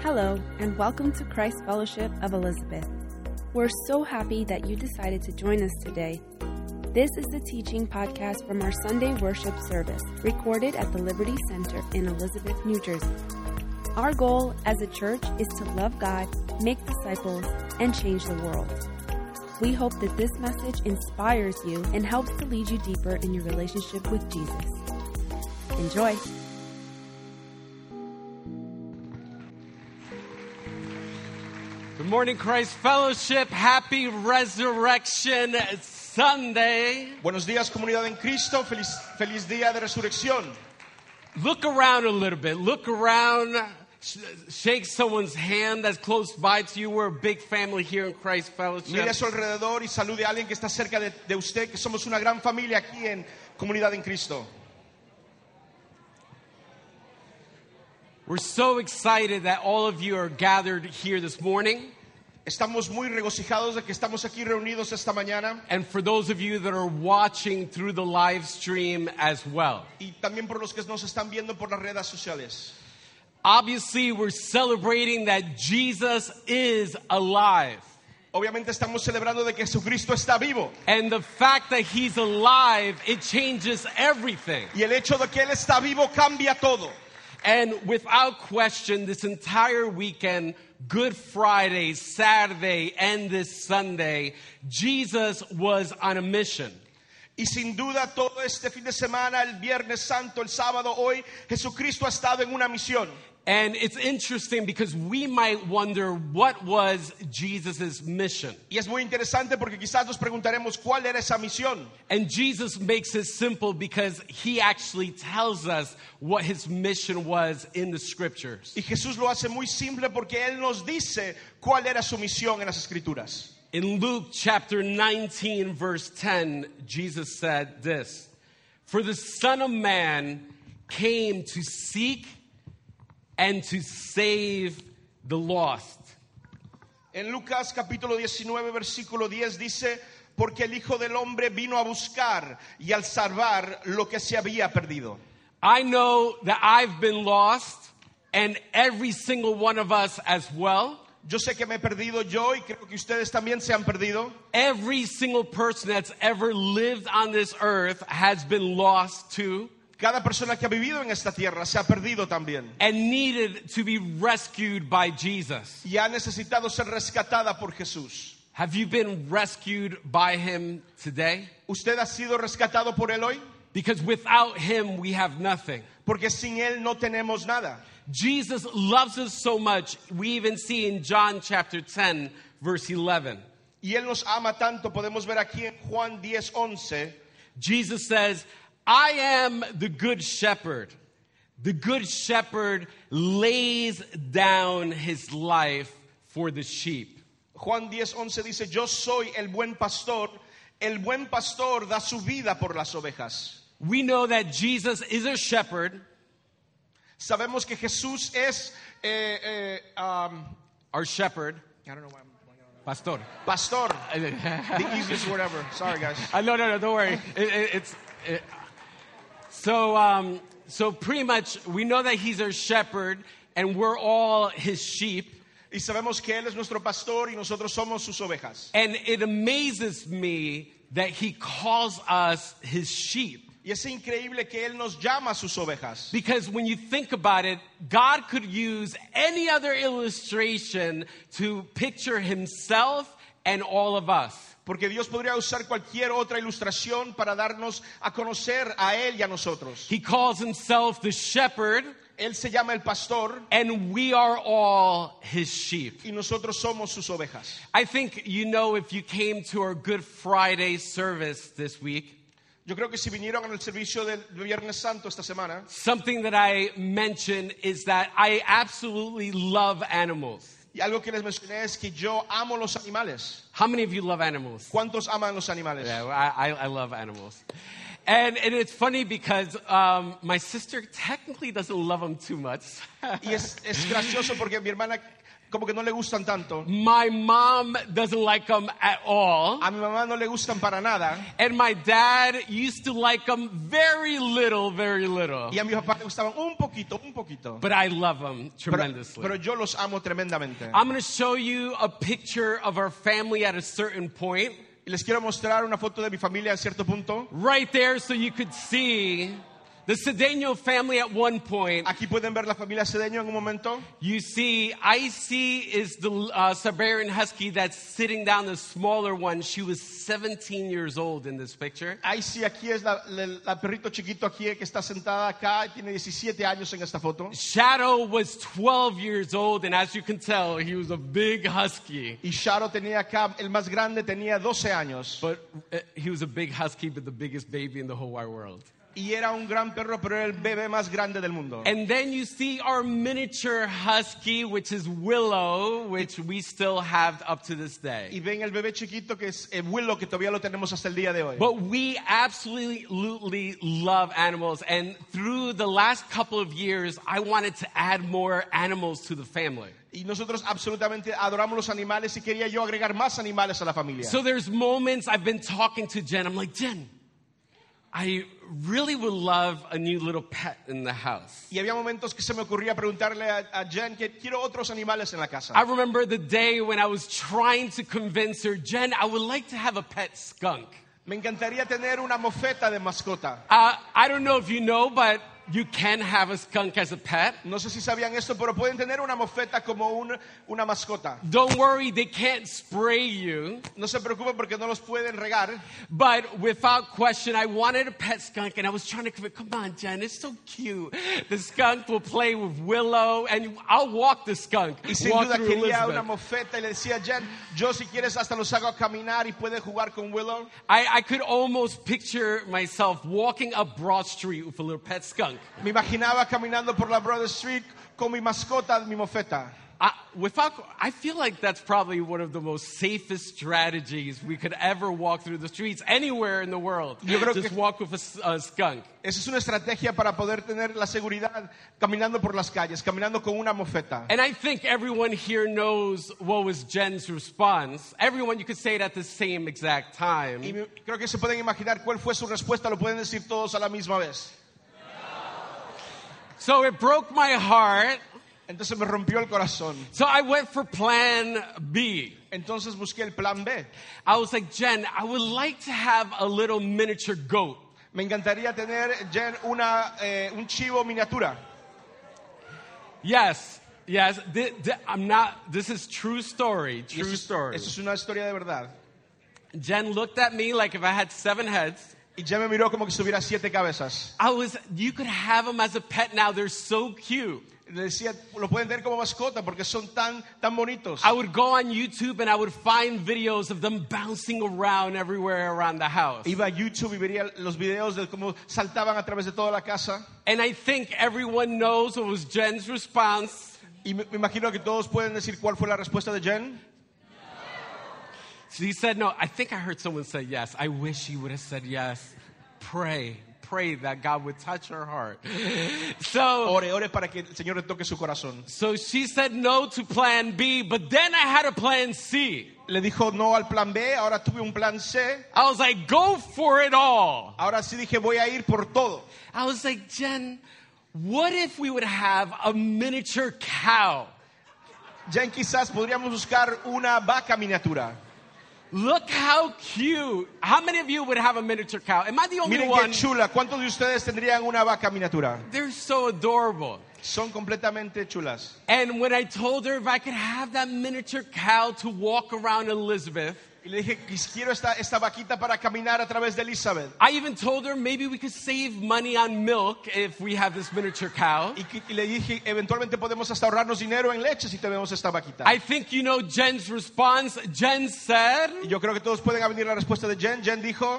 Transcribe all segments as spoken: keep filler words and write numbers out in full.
Hello, and welcome to Christ Fellowship of Elizabeth. We're so happy that you decided to join us today. This is the teaching podcast from our Sunday worship service, recorded at the Liberty Center in Elizabeth, New Jersey. Our goal as a church is to love God, make disciples, and change the world. We hope that this message inspires you and helps to lead you deeper in your relationship with Jesus. Enjoy. Good morning, Christ Fellowship. Happy Resurrection Sunday. Buenos días, comunidad en Cristo. Feliz, feliz día de resurrección. Look around a little bit. Look around. Sh- shake someone's hand that's close by to you. We're a big family here in Christ Fellowship. Mire a su alrededor y salude a alguien que está cerca de, de usted, que somos una gran familia aquí en Comunidad en Cristo. We're so excited that all of you are gathered here this morning. Estamos muy regocijados de que estamos aquí reunidos esta mañana. And for those of you that are watching through the live stream as well. Y también por los que nos están viendo por las redes sociales. Obviously, we're celebrating that Jesus is alive. Obviamente estamos celebrando de que Jesucristo está vivo. And the fact that he's alive, it changes everything. Y el hecho de que Él está vivo cambia todo. And without question, this entire weekend, Good Friday, Saturday, and this Sunday, Jesus was on a mission. Y sin duda todo este fin de semana, el Viernes Santo, el sábado, hoy, Jesucristo ha estado en una misión. And it's interesting because we might wonder what was Jesus' mission. Y es muy interesante porque quizás nos preguntaremos cuál era esa misión. And Jesus makes it simple because he actually tells us what his mission was in the scriptures. Y Jesús lo hace muy simple porque Él nos dice cuál era su misión en las Escrituras. In Luke chapter nineteen, verse ten, Jesus said this: "For the Son of Man came to seek and to save the lost." En Lucas capítulo diecinueve, versículo diez dice, porque el Hijo del Hombre vino a buscar y al salvar lo que se había perdido. I know that I've been lost, and every single one of us as well. Yo sé que me he perdido yo y creo que ustedes también se han perdido. Every single person that's ever lived on this earth has been lost too. Cada persona que ha vivido en esta tierra se ha perdido también. And needed to be rescued by Jesus. Y ha necesitado ser rescatada por Jesús. Have you been rescued by him today? ¿Usted ha sido rescatado por Él hoy? Because without him we have nothing. Porque sin Él no tenemos nada. Jesus loves us so much. We even see in John chapter ten, verse eleven. Y Él nos ama tanto, podemos ver aquí en Juan diez once. Jesus says, "I am the good shepherd. The good shepherd lays down his life for the sheep." Juan diez once dice, yo soy el buen pastor. El buen pastor da su vida por las ovejas. We know that Jesus is a shepherd. Sabemos que Jesús es eh, eh, um, Our shepherd. I don't know why I'm, why I'm- Pastor. pastor. The easiest word ever. Sorry, guys. Uh, no, no, no, don't worry. It, it, it's it, so. Um, so pretty much, we know that he's our shepherd, and we're all his sheep. Y sabemos que Él es nuestro pastor y nosotros somos sus ovejas. And it amazes me that he calls us his sheep. Y es increíble que Él nos llama a sus ovejas. Because when you think about it, God could use any other illustration to picture himself and all of us. Porque Dios podría usar cualquier otra ilustración para darnos a conocer a Él y a nosotros. He calls himself the shepherd, Él se llama el pastor and we are all his sheep. y nosotros somos sus ovejas. I think you know, if you came to our Good Friday service this week, Yo creo que si vinieron en el servicio del Viernes Santo esta semana, something that I mentioned is that I absolutely love animals. y algo que les mencioné es que yo amo los animales. How many of you love animals? ¿Cuántos aman los animales? Yeah, I, I, I love animals. And, and it's funny because um, my sister technically doesn't love them too much. Y es, es gracioso porque mi hermana como que no le gustan tanto. My mom doesn't like them at all. A mi mamá no le gustan para nada. And my dad used to like them very little, very little. Y a mi papá le gustaban un poquito, un poquito. But I love them Pero, tremendously. pero yo los amo tremendamente. I'm going to show you a picture of our family at a certain point. Y les quiero mostrar una foto de mi familia a cierto punto. Right there so you could see the Cedeno family at one point. Aquí pueden ver la familia Cedeño en un momento. You see, Icy is the uh, Siberian Husky that's sitting down, the smaller one. She was seventeen years old in this picture. Ahí sí, aquí es la, la, la perrito chiquito aquí que está sentada acá. Tiene diecisiete años en esta foto. Shadow was twelve years old, and as you can tell, he was a big husky. Y Shadow tenía acá, el más grande tenía doce años. But uh, he was a big husky, but the biggest baby in the whole wide world. Y era un gran perro, pero era el bebé más grande del mundo. And then you see our miniature husky, which is Willow, which we still have up to this day. Y ven el bebé chiquito que es el Willow, que todavía lo tenemos hasta el día de hoy. But we absolutely love animals. And through the last couple of years, I wanted to add more animals to the family. Y nosotros absolutamente adoramos los animales y quería yo agregar más animales a la familia. So there's moments I've been talking to Jen. I'm like, Jen, I really would love a new little pet in the house. Y había momentos que se me ocurría preguntarle a, a Jen que quiero otros animales en la casa. I remember the day when I was trying to convince her, Jen, I would like to have a pet skunk. Me encantaría tener una mofeta de mascota. Uh, I don't know if you know, but you can have a skunk as a pet. No sé si sabían esto, pero pueden tener una mofeta como un, una mascota. Don't worry, they can't spray you. No se preocupen porque no los pueden regar. But without question, I wanted a pet skunk, and I was trying to convince, come on, Jen, it's so cute. The skunk will play with Willow, and I'll walk the skunk. Y sin walk duda through quería Elizabeth. una mofeta y le decía a Jen, yo si quieres hasta los hago caminar y puede jugar con Willow. I, I could almost picture myself walking up Broad Street with a little pet skunk. Me imaginaba caminando por la Broad Street con mi mascota, mi mofeta. I, without, I feel like that's probably one of the most safest strategies we could ever walk through the streets anywhere in the world. Yo creo Just que- walk with a, a skunk. Esa es una estrategia para poder tener la seguridad caminando por las calles, caminando con una mofeta. And I think everyone here knows what was Jen's response. Everyone, you could say it at the same exact time. Y me- creo que se pueden imaginar cuál fue su respuesta, lo pueden decir todos a la misma vez. So it broke my heart. Entonces me rompió el corazón. So I went for plan B. Entonces busqué el plan B. I was like, Jen, I would like to have a little miniature goat. Me encantaría tener, Jen, una, eh, un chivo miniatura. Yes, yes. Th- th- I'm not. This is true story. Y True eso, es, story. eso es una historia de verdad. Jen looked at me like if I had seven heads. Y Jen me miró como que si tuviera siete cabezas. I was. You could have them as a pet now. They're so cute. Le decía, lo pueden tener como mascota porque son tan, tan bonitos. I would go on YouTube and I would find videos of them bouncing around everywhere around the house. Iba a YouTube y vería los videos de cómo saltaban a través de toda la casa. And I think everyone knows what was Jen's response. Y me, me imagino que todos pueden decir cuál fue la respuesta de Jen. She said no. I think I heard someone say yes. I wish she would have said yes. Pray. Pray that God would touch her heart. So, Ore, ore para que el Señor le toque su corazón. so she said no to plan B, but then I had a plan C. Le dijo no al plan B, ahora tuve un plan C. I was like, go for it all. Ahora sí dije, voy a ir por todo. I was like, Jen, what if we would have a miniature cow? Jen, quizás podríamos buscar una vaca miniatura. Look how cute. How many of you would have a miniature cow? Am I the only Miren one? qué chula. ¿Cuántos de ustedes tendrían una vaca miniatura? They're so adorable. Son completamente chulas. And when I told her if I could have that miniature cow to walk around Elizabeth, Y le dije, quiero esta, esta vaquita para caminar a través de Elizabeth. I even told her maybe we could save money on milk if we have this miniature cow. Y, que- y le dije, eventualmente podemos hasta ahorrarnos dinero en leche si tenemos esta vaquita. I think you know Jen's response. Jen said, Y yo creo que todos pueden venir la respuesta de Jen. Jen dijo,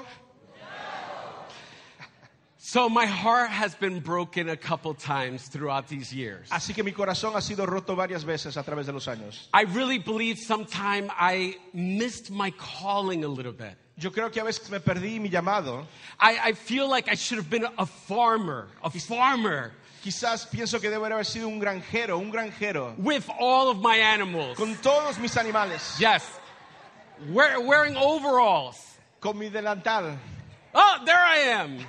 so my heart has been broken a couple times throughout these years. así que mi corazón ha sido roto varias veces a través de los años. I really believe sometime I missed my calling a little bit. Yo creo que a veces me perdí mi llamado. I, I feel like I should have been a farmer, a farmer. Quizás pienso que debo haber sido un granjero, un granjero, with all of my animals. con todos mis animales, Yes. Wear, wearing overalls. con mi delantal. Oh, there I am.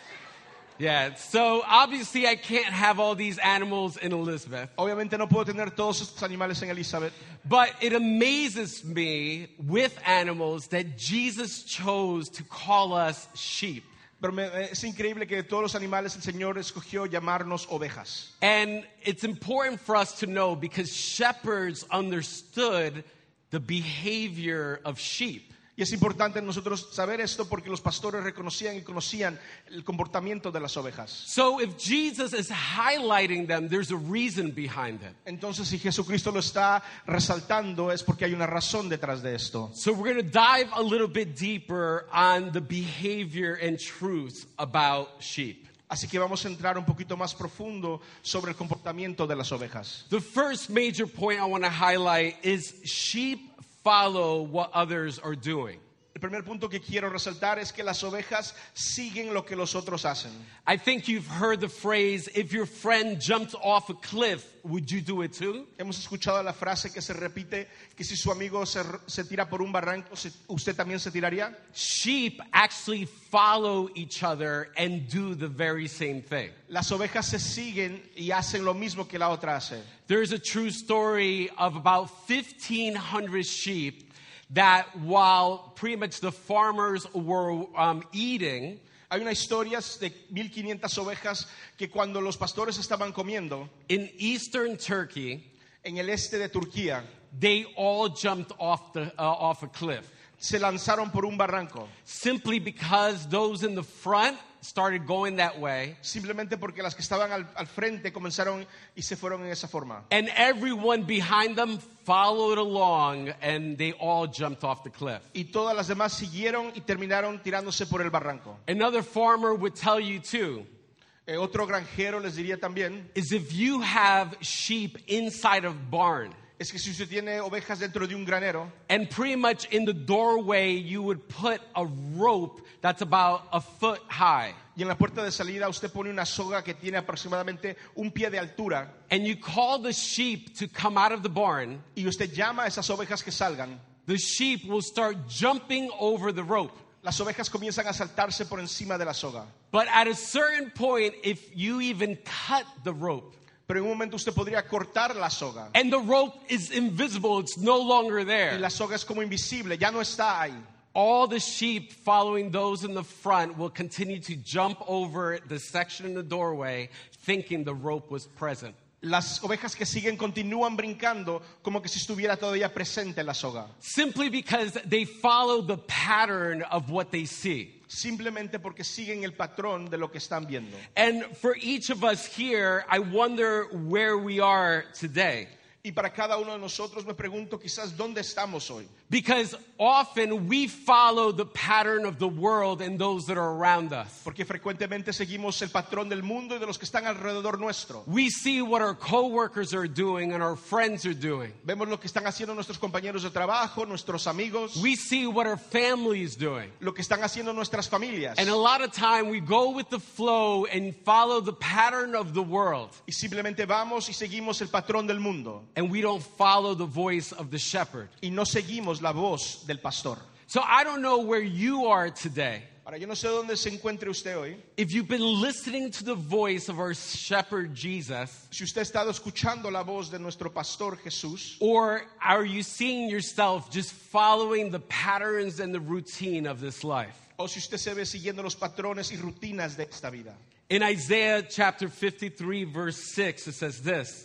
Yeah, so obviously I can't have all these animals in Elizabeth. Obviamente no puedo tener todos estos animales en Elizabeth, But it amazes me with animals that Jesus chose to call us sheep. pero me- es increíble que de todos los animales el Señor escogió llamarnos ovejas. And it's important for us to know because shepherds understood the behavior of sheep. Y es importante nosotros saber esto porque los pastores reconocían y conocían el comportamiento de las ovejas. So if Jesus is highlighting them, there's a reason behind it. Entonces, si Jesucristo lo está resaltando, es porque hay una razón detrás de esto. So we're going to dive a little bit deeper on the behavior and truths about sheep. Así que vamos a entrar un poquito más profundo sobre el comportamiento de las ovejas. The first major point I want to highlight is sheep follow what others are doing. El primer punto que quiero resaltar es que las ovejas siguen lo que los otros hacen. I think you've heard the phrase, if your friend jumped off a cliff, would you do it too? Hemos escuchado la frase que se repite, que si su amigo se, se tira por un barranco, se- ¿usted también se tiraría? Sheep actually follow each other and do the very same thing. Las ovejas se siguen y hacen lo mismo que la otra hace. There's a true story of about fifteen hundred sheep that while pretty much the farmers were um, eating, Hay una historia de mil quinientas ovejas que cuando los pastores estaban comiendo in eastern Turkey, en el este de Turquía, they all jumped off, the, uh, off a cliff. se lanzaron por un barranco, Simply because those in the front started going that way, simplemente porque las que estaban al, al frente comenzaron y se fueron en esa forma. and everyone behind them followed along, and they all jumped off the cliff. Y todas las demás siguieron y terminaron tirándose por el barranco. Another farmer would tell you too, Eh, otro granjero les diría también, is if you have sheep inside of barn, es que si usted tiene ovejas dentro de un granero, and pretty much in the doorway you would put a rope that's about a foot high, y en la puerta de salida usted pone una soga que tiene aproximadamente un pie de altura, and you call the sheep to come out of the barn, y usted llama a esas ovejas que salgan, the sheep will start jumping over the rope. las ovejas comienzan a saltarse por encima de la soga. But at a certain point, if you even cut the rope, Pero en un momento usted podría cortar la soga, and the rope is invisible, it's no longer y there, la soga es como invisible, ya no está ahí. all the sheep following those in the front will continue to jump over the section in the doorway, thinking the rope was present. Las ovejas que siguen continúan brincando como que si estuviera todavía presente la soga. Simply because they follow the pattern of what they see. Simplemente porque siguen el patrón de lo que están viendo. And for each of us here, I wonder where we are today. Y para cada uno de nosotros me pregunto quizás dónde estamos hoy. Because often we follow the pattern of the world and those that are around us. Porque frecuentemente seguimos el patrón del mundo y de los que están alrededor nuestro. We see what our coworkers are doing and our friends are doing. Vemos lo que están haciendo nuestros compañeros de trabajo, nuestros amigos, We see what our family is doing. lo que están haciendo nuestras familias. And a lot of time we go with the flow and follow the pattern of the world. Y simplemente vamos y seguimos el patrón del mundo. And we don't follow the voice of the shepherd. Y no seguimos la voz del pastor. So I don't know where you are today. Ahora, yo no sé dónde se encuentre usted hoy. If you've been listening to the voice of our shepherd Jesus, Si usted ha estado escuchando la voz de nuestro pastor Jesús, or are you seeing yourself just following the patterns and the routine of this life? o si usted se ve siguiendo los patrones y rutinas de esta vida. In Isaiah chapter fifty-three, verse six, it says this: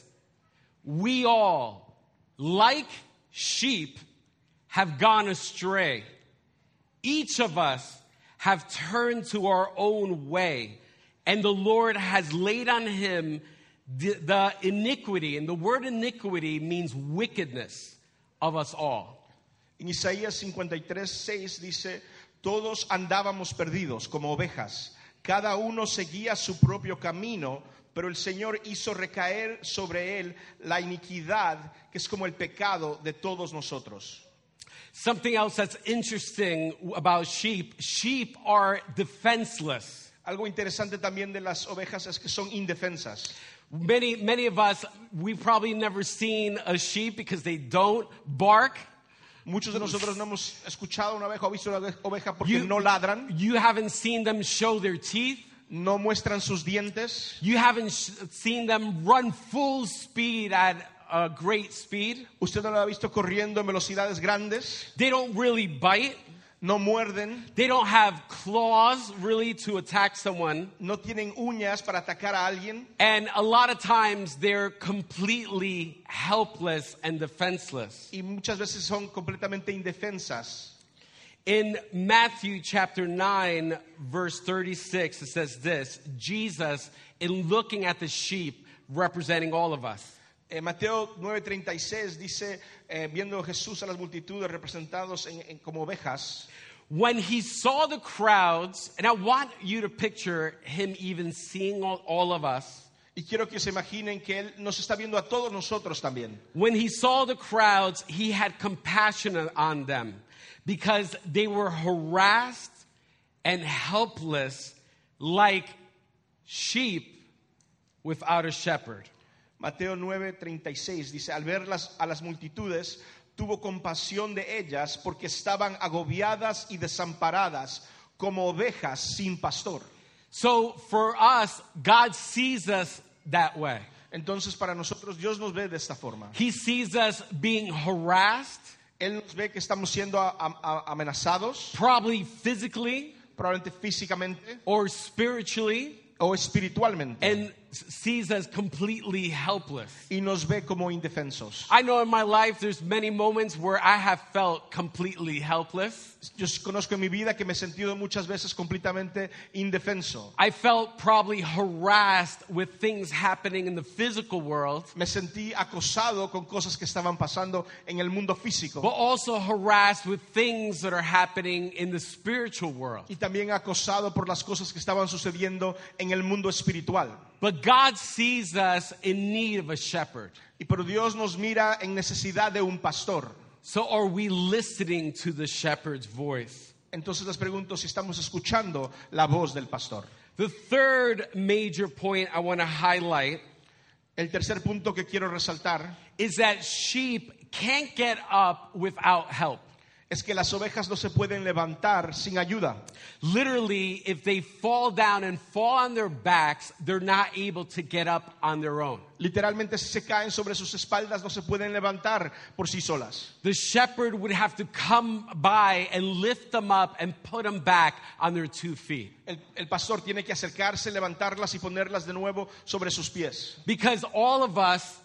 we all, like sheep, have gone astray. Each of us have turned to our own way, and the Lord has laid on him the, the iniquity. And the word iniquity means wickedness of us all. En Isaías cincuenta y tres, seis dice, todos andábamos perdidos como ovejas, cada uno seguía su propio camino, pero el Señor hizo recaer sobre él la iniquidad, que es como el pecado de todos nosotros. Something else that's interesting about sheep, sheep are defenseless. Algo interesante también de las ovejas es que son indefensas. Many, many of us, we've probably never seen a sheep because they don't bark. Muchos de nosotros no hemos escuchado una oveja o visto una oveja porque You, no ladran, you haven't seen them show their teeth. no muestran sus dientes, You haven't sh- seen them run full speed at a great speed. usted no la ha visto corriendo en velocidades grandes, They don't really bite. no muerden, They don't have claws really to attack someone. no tienen uñas para atacar a alguien, And a lot of times they're completely helpless and defenseless. y muchas veces son completamente indefensas. In Matthew chapter nine, verse thirty-six, it says this: Jesus, in looking at the sheep, representing all of us. En Mateo nueve treinta y seis dice, eh, viendo Jesús a las multitudes representados en, en, como ovejas, When he saw the crowds, and I want you to picture him even seeing all, all of us. y quiero que se imaginen que Él nos está viendo a todos nosotros también. When he saw the crowds, he had compassion on them because they were harassed and helpless like sheep without a shepherd. Mateo nueve treinta y seis dice, al ver las, a las multitudes, tuvo compasión de ellas porque estaban agobiadas y desamparadas como ovejas sin pastor. So for us, God sees us that way. Entonces para nosotros Dios nos ve de esta forma. He sees us being harassed, Él nos ve que estamos siendo a- a- amenazados, probably physically probablemente físicamente or spiritually, o espiritualmente, and sees us completely helpless. y nos ve como indefensos. I know in my life there's many moments where I have felt completely helpless. Yo conozco en mi vida que me he sentido muchas veces completamente indefenso. I felt probably harassed with things happening in the physical world, Me sentí acosado con cosas que estaban pasando en el mundo físico. but also harassed with things that are happening in the spiritual world. Y también acosado por las cosas que estaban sucediendo en el mundo espiritual. But God sees us in need of a shepherd. Y pero Dios nos mira en necesidad de un pastor. So are we listening to the shepherd's voice? Entonces les pregunto si estamos escuchando la voz del pastor. The third major point I want to highlight El tercer punto que quiero resaltar is that sheep can't get up without help. es que las ovejas no se pueden levantar sin ayuda. Literally, if they fall down and fall on their backs, they're not able to get up on their own. Literalmente, si se caen sobre sus espaldas, no se pueden levantar por sí solas. The shepherd would have to come by and lift them up and put them back on their two feet. El, el pastor tiene que acercarse, levantarlas y ponerlas de nuevo sobre sus pies. Because all of us,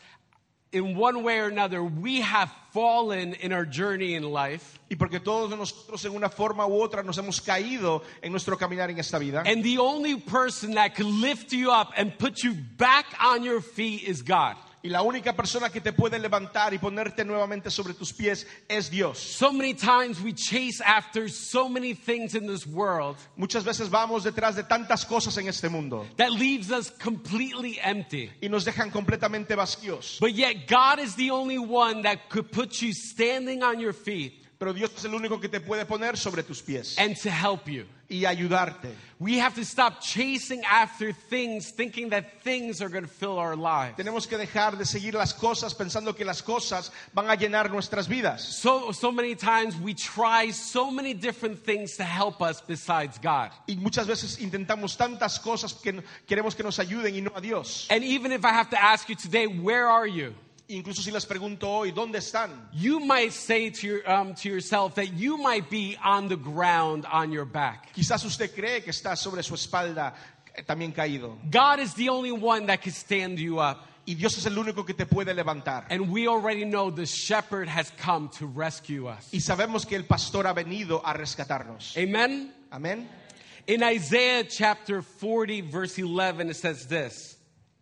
in one way or another, we have fallen in our journey in life. Y porque todos nosotros en una forma u otra nos hemos caído en nuestro caminar en esta vida. And the only person that can lift you up and put you back on your feet is God. Y la única persona que te puede levantar y ponerte nuevamente sobre tus pies es Dios. So many times we chase after so many things in this world Muchas veces vamos detrás de tantas cosas en este mundo that leaves us completely empty. y nos dejan completamente vacíos. But yet God is the only one that could put you standing on your feet Pero Dios es el único que te puede poner sobre tus pies and to help you. y ayudarte. We have to stop chasing after things, thinking that things are going to fill our lives. Tenemos que dejar de seguir las cosas pensando que las cosas van a llenar nuestras vidas. So, so many times we try so many different things to help us besides God. Y muchas veces intentamos tantas cosas que queremos que nos ayuden y no a Dios. And even if I have to ask you today, where are you? Incluso si les pregunto hoy, ¿dónde están? You might say to, your, um, to yourself that you might be on the ground on your back. Quizás usted cree que está sobre su espalda eh, también caído. God is the only one that can stand you up. Y Dios es el único que te puede levantar. And we already know the shepherd has come to rescue us. Y sabemos que el pastor ha venido a rescatarnos. Amen? Amén. In Isaiah chapter forty, verse eleven, it says this: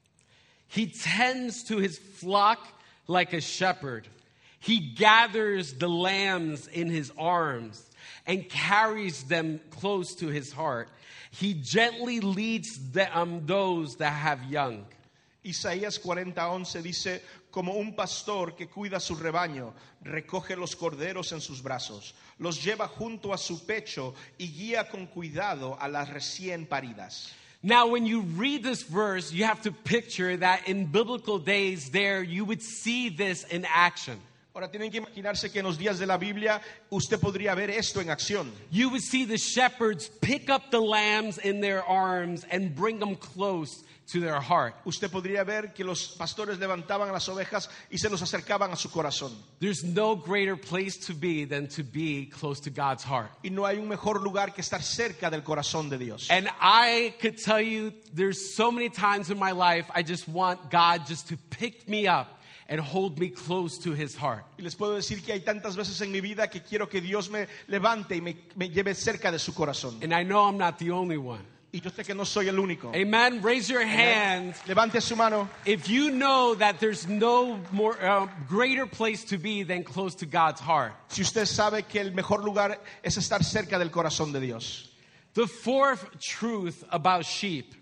He tends to his flock like a shepherd. He gathers the lambs in his arms and carries them close to his heart. He gently leads them, those that have young. Isaías cuarenta once dice, como un pastor que cuida su rebaño, recoge los corderos en sus brazos, los lleva junto a su pecho y guía con cuidado a las recién paridas. Now, when you read this verse, you have to picture that in biblical days there, you would see this in action. Ahora tienen que imaginarse que en los días de la Biblia usted podría ver esto en acción. You would see the shepherds pick up the lambs in their arms and bring them close to their heart. Usted podría ver que los pastores levantaban a las ovejas y se los acercaban a su corazón. There's no greater place to be than to be close to God's heart. Y no hay un mejor lugar que estar cerca del corazón de Dios. And I could tell you there's so many times in my life I just want God just to pick me up and hold me close to his heart. Y les puedo decir que hay tantas veces en mi vida que quiero que Dios me levante y me, me lleve cerca de su corazón. And I know I'm not the only one. Y yo sé que no soy el único. Amen. Raise your hand. Levante su mano. If you know that there's no more uh, greater place to be than close to God's heart. Si usted sabe que el mejor lugar es estar cerca del corazón de Dios. The fourth truth about sheep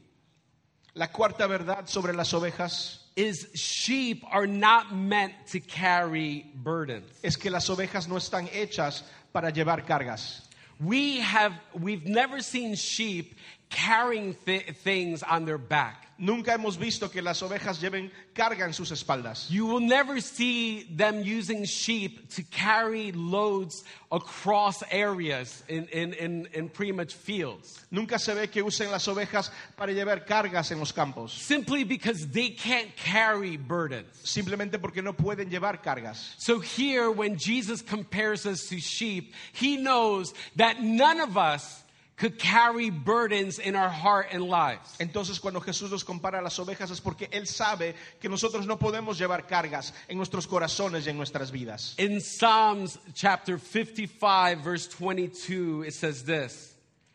La cuarta verdad sobre las ovejas is sheep are not meant to carry burdens. es que las ovejas no están hechas para llevar cargas. We have we've never seen sheep carrying th- things on their back. Nunca hemos visto que las ovejas lleven carga en sus espaldas. You will never see them using sheep to carry loads across areas in, in, in, in pretty much fields. Nunca se ve que usen las ovejas para llevar cargas en los campos. Simply because they can't carry burdens. Simplemente porque no pueden llevar cargas. So here, when Jesus compares us to sheep, he knows that none of us could carry burdens in our heart and lives. Entonces, cuando Jesús nos compara a las ovejas es porque Él sabe que nosotros no podemos llevar cargas en nuestros corazones y en nuestras vidas. In Psalms chapter fifty-five, verse twenty-two, it says this: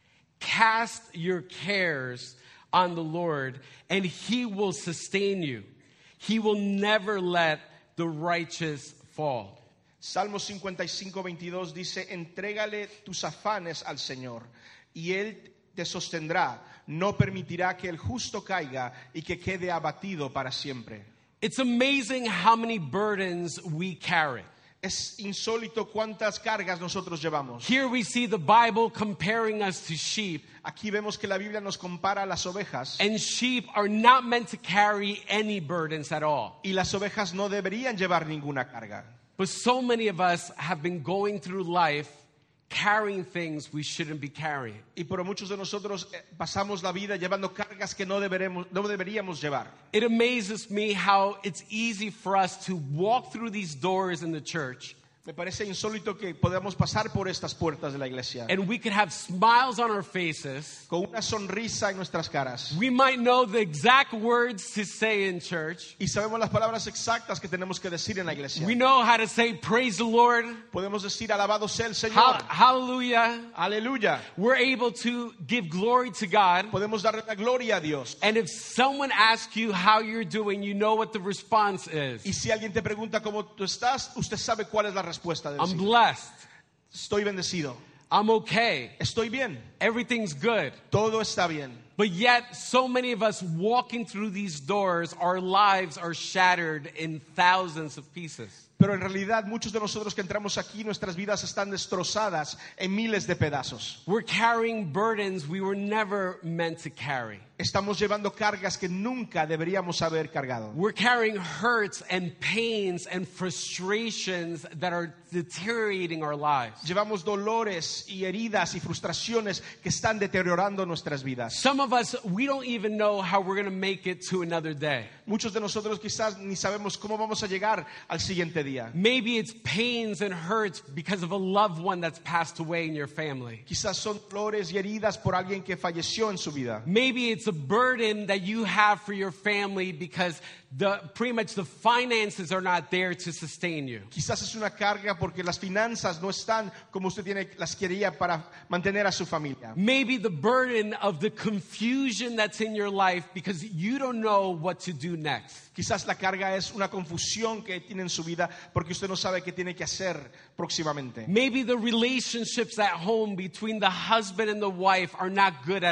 Cast your cares on the Lord, and He will sustain you. He will never let the righteous fall. Salmo cincuenta y cinco, veintidós dice: Entrégale tus afanes al Señor, y Él te sostendrá, no permitirá que el justo caiga y que quede abatido para siempre. It's amazing how many burdens we carry. Es insólito cuántas cargas nosotros llevamos. Here we see the Bible comparing us to sheep, Aquí vemos que la Biblia nos compara a las ovejas, and sheep are not meant to carry any burdens at all. y las ovejas no deberían llevar ninguna carga. But so many of us have been going through life carrying things we shouldn't be carrying. Y por muchos de nosotros eh, pasamos la vida llevando cargas que no, deberemos, no deberíamos llevar. It amazes me how it's easy for us to walk through these doors in the church, Me parece insólito que podamos pasar por estas puertas de la iglesia and we could have smiles on our faces. con una sonrisa en nuestras caras. We might know the exact words to say in church. Y sabemos las palabras exactas que tenemos que decir en la iglesia. We know how to say praise the Lord, Podemos decir alabado sea el hal- Señor. hallelujah. Aleluya. We're able to give glory to God. Podemos darle la gloria a Dios. And if someone asks you how you're doing, you know what the response is. Y si alguien te pregunta cómo tú estás, usted sabe cuál es la respuesta de I'm decir: blessed. Estoy bendecido. I'm okay. Estoy bien. Everything's good. Todo está bien. But yet, so many of us walking through these doors, our lives are shattered in thousands of pieces. Pero en realidad muchos de nosotros que entramos aquí, nuestras vidas están destrozadas en miles de pedazos. We're carrying burdens we were never meant to carry. Estamos llevando cargas que nunca deberíamos haber cargado. We're carrying hurts and pains and frustrations that are deteriorating our lives. Llevamos dolores y heridas y frustraciones que están deteriorando nuestras vidas. Some of us, we don't even know how we're going to make it to another day. Muchos de nosotros quizás ni sabemos cómo vamos a llegar al siguiente día. Maybe it's pains and hurts because of a loved one that's passed away in your family. Quizás son dolores y heridas por alguien que falleció en su vida. Maybe it's a burden that you have for your family because the pretty much the finances are not there to sustain you. Quizás es una carga porque las finanzas no están como usted tiene, las quería para mantener a su familia. Maybe the burden of the confusion that's in your life because you don't know what to do next. Quizás la carga es una confusión que tiene en su vida porque usted no sabe qué tiene que hacer próximamente. Maybe the relationships at home between the husband and the wife are not good at all.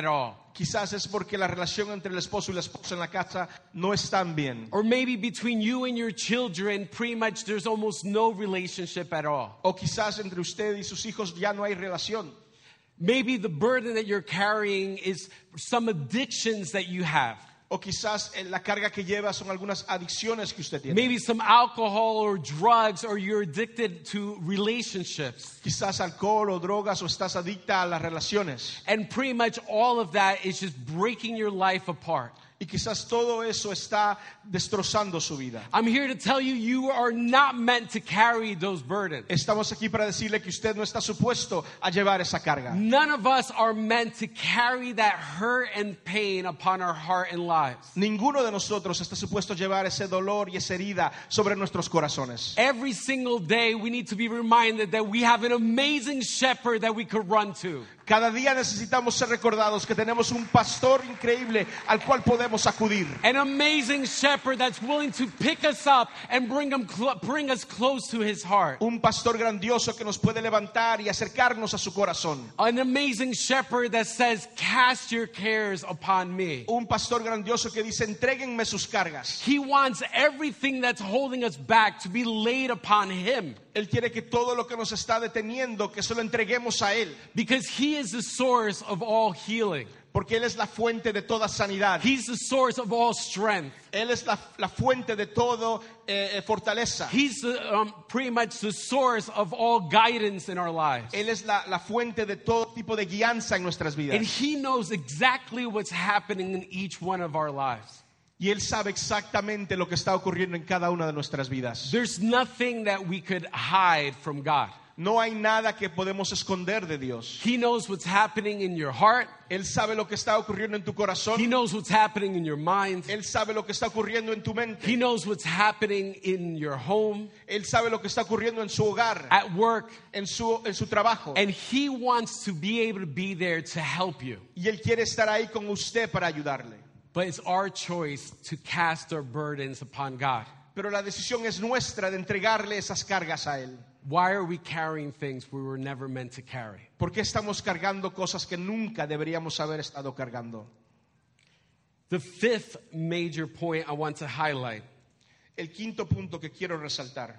Quizás es porque la relación entre el esposo y la esposa en la casa no están bien. Or maybe between you and your children, pretty much there's almost no relationship at all. O quizás entre usted y sus hijos ya no hay relación. Maybe the burden that you're carrying is some addictions that you have. O quizás la carga que lleva son algunas adicciones que usted tiene. Maybe some alcohol or drugs, or you're addicted to relationships. Quizás alcohol o drogas, o estás adicta a las relaciones. And pretty much all of that is just breaking your life apart. Y quizás todo eso está destrozando su vida. I'm here to tell you, you are not meant to carry those burdens. Estamos aquí para decirle que usted no está supuesto a llevar esa carga. None of us are meant to carry that hurt and pain upon our heart and lives. Ninguno de nosotros está supuesto a llevar ese dolor y esa herida sobre nuestros corazones. Every single day we need to be reminded that we have an amazing shepherd that we could run to. Cada día necesitamos ser recordados que tenemos un pastor increíble al cual podemos acudir. An amazing shepherd that's willing to pick us up and bring, him cl- bring us close to his heart. Un pastor grandioso que nos puede levantar y acercarnos a su corazón. An amazing shepherd that says, cast your cares upon me. Un pastor grandioso que dice, entréguenme sus cargas. He wants everything that's holding us back to be laid upon him. Él quiere que todo lo que nos está deteniendo, que se lo entreguemos a Él. Because he is the source of all healing. Porque Él es la fuente de toda sanidad. He's the source of all strength. Él es la, la fuente de todo eh, fortaleza. He's the, um, pretty much the source of all guidance in our lives. Él es la, la fuente de todo tipo de guianza en nuestras vidas. And he knows exactly what's happening in each one of our lives. Y Él sabe exactamente lo que está ocurriendo en cada una de nuestras vidas. There's nothing that we could hide from God. No hay nada que podemos esconder de Dios. He knows what's happening in your heart. Él sabe lo que está ocurriendo en tu corazón. He knows what's happening in your mind. Él sabe lo que está ocurriendo en tu mente. He knows what's happening in your home, Él sabe lo que está ocurriendo en su hogar, at work, en su, en su trabajo. and he wants to be able to be there to help you. Y Él quiere estar ahí con usted para ayudarle. But it's our choice to cast our burdens upon God. Pero la decisión es nuestra de entregarle esas cargas a Él. Why are we carrying things we were never meant to carry? ¿Por qué estamos cargando cosas que nunca deberíamos haber estado cargando? The fifth major point I want to highlight El quinto punto que quiero resaltar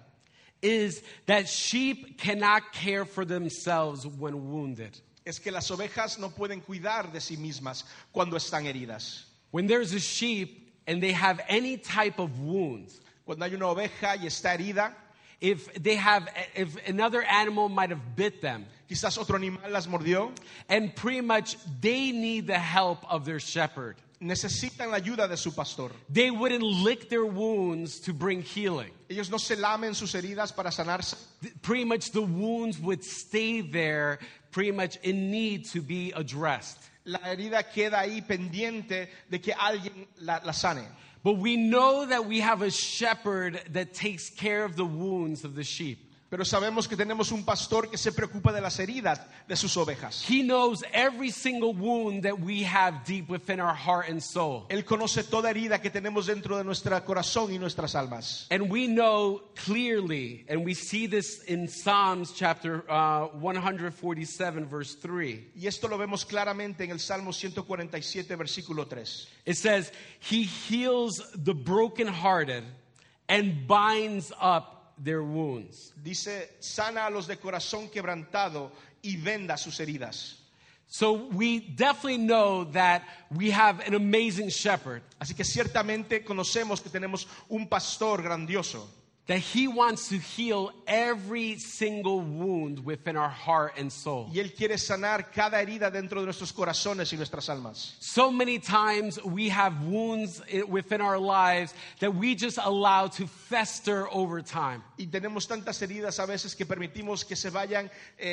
is that sheep cannot care for themselves when wounded. es que las ovejas no pueden cuidar de sí mismas cuando están heridas. When there's a sheep and they have any type of wounds, Cuando hay una oveja y está herida, if they have, if another animal might have bit them, quizás otro animal las mordió, and pretty much they need the help of their shepherd. necesitan la ayuda de su pastor. They wouldn't lick their wounds to bring healing. Ellos no se lamen sus heridas para sanarse. Pretty much the wounds would stay there, pretty much in need to be addressed. La herida queda ahí pendiente de que alguien la, la sane. But we know that we have a shepherd that takes care of the wounds of the sheep. Pero sabemos que tenemos un pastor que se preocupa de las heridas de sus ovejas. He knows every single wound that we have deep within our heart and soul. Él conoce toda herida que tenemos dentro de nuestro corazón y nuestras almas. And we know clearly, and we see this in Psalms chapter uh, one forty-seven, verse three. Y esto lo vemos claramente en el Salmo ciento cuarenta y siete, versículo tres. It says, He heals the brokenhearted and binds up their wounds. Dice, sana a los de corazón quebrantado y venda sus heridas. So we definitely know that we have an amazing shepherd, Así que ciertamente conocemos que tenemos un pastor grandioso, that he wants to heal every single wound within our heart and soul. y Él quiere sanar cada herida dentro de nuestros corazones y nuestras almas. So many times we have wounds within our lives that we just allow to fester over time. Y tenemos tantas heridas a veces que permitimos que se vayan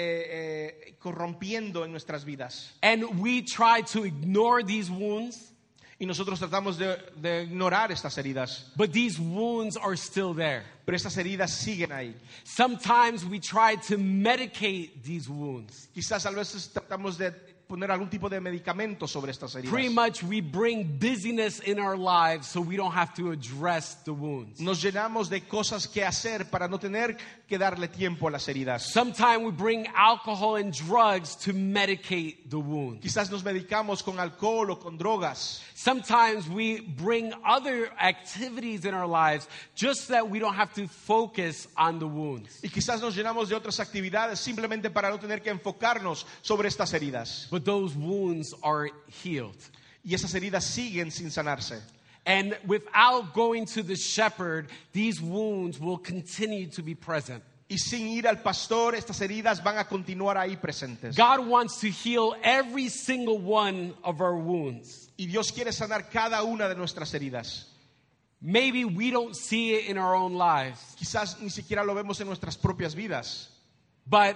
eh, eh, corrompiendo en nuestras vidas. And we try to ignore these wounds, Y nosotros tratamos de, de ignorar estas heridas, but these wounds are still there. pero estas heridas siguen ahí. Sometimes we try to medicate these wounds. Quizás a veces tratamos de poner algún tipo de medicamento sobre estas heridas. Pretty much we bring busyness in our lives so we don't have to address the wounds. Nos llenamos de cosas que hacer para no tener que darle tiempo a las heridas. Sometimes we bring alcohol and drugs to medicate the wounds. Quizás nos medicamos con alcohol o con drogas. Sometimes we bring other activities in our lives just so that we don't have to focus on the wounds. Y quizás nos llenamos de otras actividades simplemente para no tener que enfocarnos sobre estas heridas. But those wounds are healed. Y esas heridas siguen sin sanarse. And without going to the shepherd, these wounds will continue to be present. Y sin ir al pastor, estas heridas van a continuar ahí presentes. God wants to heal every single one of our wounds. Y Dios quiere sanar cada una de nuestras heridas. Maybe we don't see it in our own lives, Quizás ni siquiera lo vemos en nuestras propias vidas, but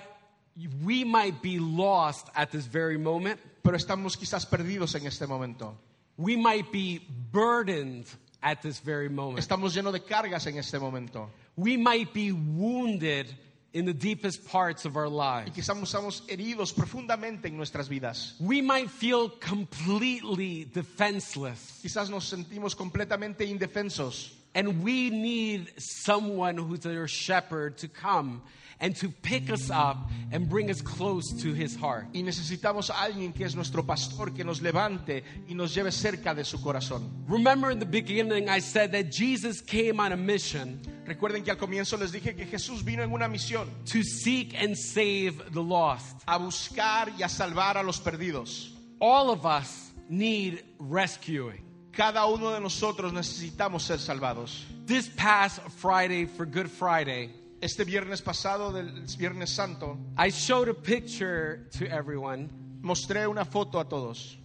we might be lost at this very moment. pero estamos quizás perdidos en este momento. We might be burdened at this very moment. Estamos llenos de cargas en este momento. We might be wounded in the deepest parts of our Y lives. quizás estamos heridos profundamente en nuestras vidas. We might feel completely defenseless. Quizás nos sentimos completamente indefensos. And we need someone who's our shepherd to come and to pick us up and bring us close to his heart. Y necesitamos a alguien que es nuestro pastor, que nos levante y nos lleve cerca de su corazón. Remember in the beginning I said that Jesus came on a mission Recuerden que al comienzo les dije que Jesús vino en una misión to seek and save the lost. a buscar y a salvar a los perdidos. All of us need rescuing. Cada uno de nosotros necesitamos ser salvados. This past Friday for Good Friday, Este viernes pasado, del Viernes Santo, I showed a picture to everyone mostré una foto a todos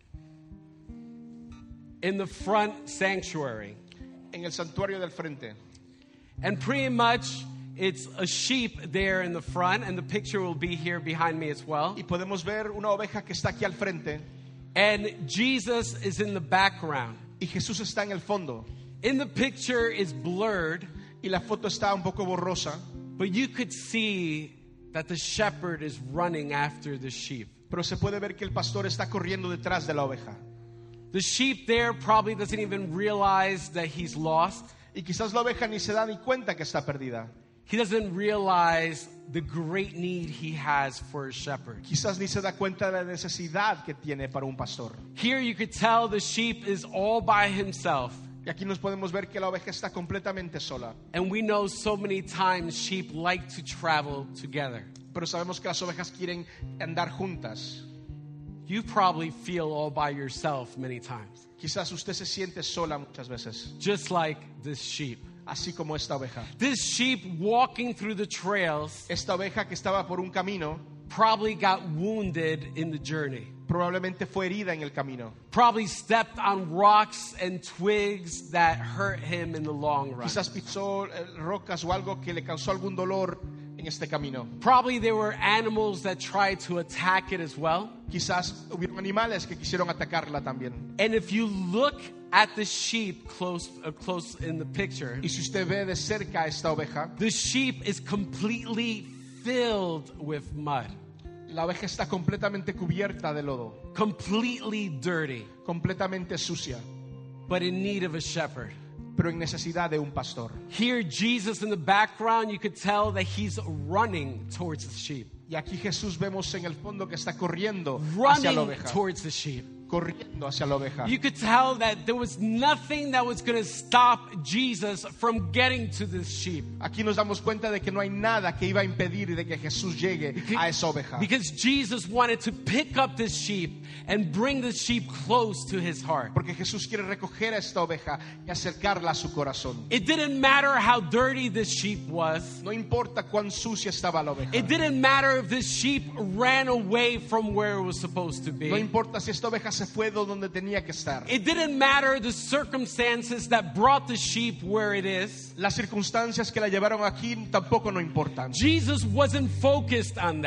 in the front sanctuary. en el santuario del frente. And pretty much it's a sheep there in the front, and the picture will be here behind me as well. Y podemos ver una oveja que está aquí al frente And Jesus is in the background. y Jesús está en el fondo. In the picture is blurred, Y la foto está un poco borrosa, but you could see that the shepherd is running after the sheep. pero se puede ver que el pastor está corriendo detrás de la oveja. The sheep there probably doesn't even realize that he's lost. Y quizás la oveja ni se da ni cuenta que está perdida. He doesn't realize the great need he has for a shepherd. Quizás ni se da cuenta de la necesidad que tiene para un pastor. Here you could tell the sheep is all by himself. Y aquí nos podemos ver que la oveja está completamente sola. And we know so many times sheep like to travel together. Pero sabemos que las ovejas quieren andar juntas. You probably feel all by yourself many times, Quizás usted se siente sola muchas veces, just like this sheep. así como esta oveja. This sheep walking through the trails Esta oveja que estaba por un camino probably got wounded in the journey. probablemente fue herida en el camino. Probably stepped on rocks and twigs that hurt him in the long run. Quizás pisó eh, rocas o algo que le causó algún dolor en este camino. Probably there were animals that tried to attack it as well. Quizás hubieron animales que quisieron atacarla también. And if you look at the sheep close, uh, close in the picture, Y si usted ve de cerca a esta oveja, the sheep is completely filled with mud, la oveja está completamente cubierta de lodo, completely dirty, completamente sucia, but in need of a shepherd. pero en necesidad de un pastor. Here, Jesus in the background, you could tell that he's running towards the sheep, Y aquí Jesús vemos en el fondo que está corriendo hacia la running oveja, towards the sheep. corriendo hacia la oveja. You could tell that there was nothing that was going to stop Jesus from getting to this sheep. Aquí nos damos cuenta de que no hay nada que iba a impedir de que Jesús llegue a esa oveja. Because Jesus wanted to pick up this sheep and bring the sheep close to his heart. Porque Jesús quiere recoger a esta oveja y acercarla a su corazón. It didn't matter how dirty this sheep was. No importa cuán sucia estaba la oveja. It didn't matter if this sheep ran away from where it was supposed to No be. importa si esta oveja se fue de donde tenía que estar. It didn't matter the circumstances that brought the sheep where it is. Las circunstancias que la llevaron aquí tampoco no importan. Jesus wasn't focused on that.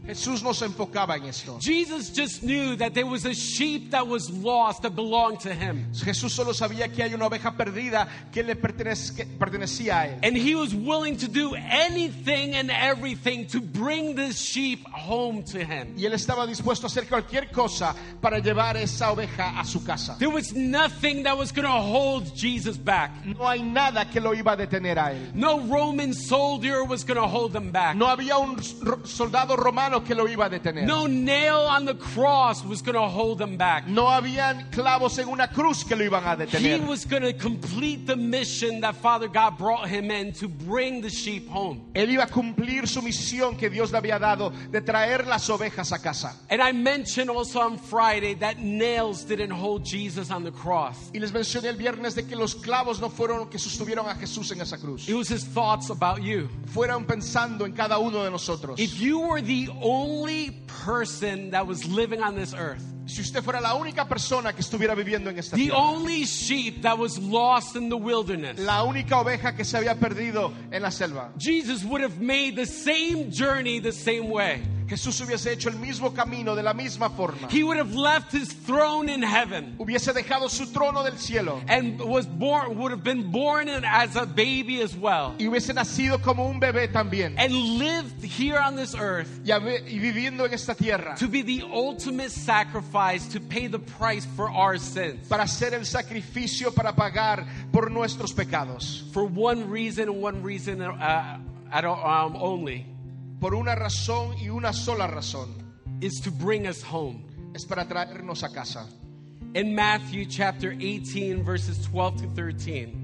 Jesús no se enfocaba en esto. Jesus just knew that there was a sheep that was lost that belonged to him. Jesús solo sabía que hay una oveja perdida que le pertenece, que pertenecía a él. And he was willing to do anything and everything to bring this sheep home to him. Y él estaba dispuesto a hacer cualquier cosa para llevar esa oveja a su casa. There was nothing that was going to hold Jesus back. No hay nada que lo iba a detener a él. No Roman soldier was going to hold him back. No había un soldado romano que lo iba a detener. No nail on the cross was going to hold him back. No habían clavos en una cruz que lo iban a He detener. was going to complete the mission that Father God brought him in to bring the sheep home. Él iba a cumplir su misión que Dios le había dado de traer las ovejas a casa. And I mentioned also on Friday that nails didn't hold Jesus on the cross. Y les mencioné el viernes de que los clavos no fueron que sostuvieron a Jesús en esa cruz. It was his thoughts about you. Fueron pensando en cada uno de nosotros. If you were the only person that was living on this earth, Si usted fuera la única persona que estuviera viviendo en esta the tierra, only sheep that was lost in the wilderness, la única oveja que se había perdido en la selva, Jesus would have made the same journey the same way. Jesús hubiese hecho el mismo camino de la misma forma. He would have left his throne in heaven Hubiese dejado su trono del cielo and was born, would have been born in as a baby as well, y hubiese nacido como un bebé también. and lived here on this earth Y, habe- y viviendo en esta tierra to be the ultimate sacrifice to pay the price for our sins. para hacer el sacrificio para pagar por nuestros pecados. For one reason and one reason uh, at, um, only, Por una razón y una sola razón. is to bring us home. Es para traernos a casa. In Matthew chapter eighteen, verses twelve to thirteen,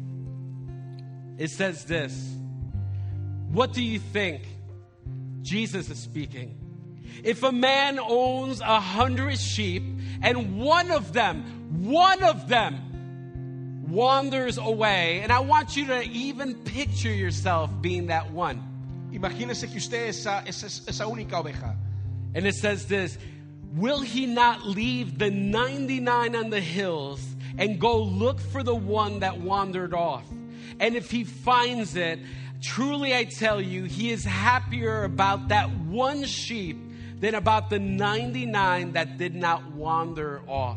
it says this: what do you think? Jesus is speaking. If a man owns a hundred sheep and one of them, one of them wanders away, and I want you to even picture yourself being that one. Imagínese que usted es esa, esa, esa única oveja. And it says this: will he not leave the ninety-nine on the hills and go look for the one that wandered off? And if he finds it, truly I tell you, he is happier about that one sheep than about the ninety-nine that did not wander off.